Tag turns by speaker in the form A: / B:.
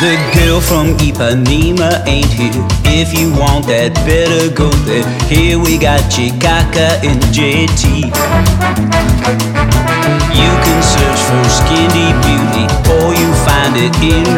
A: The girl from Ipanema ain't here. If you want that, better go there. Here we got Chikaka and JT. You can search for skin deep beauty, or you find it in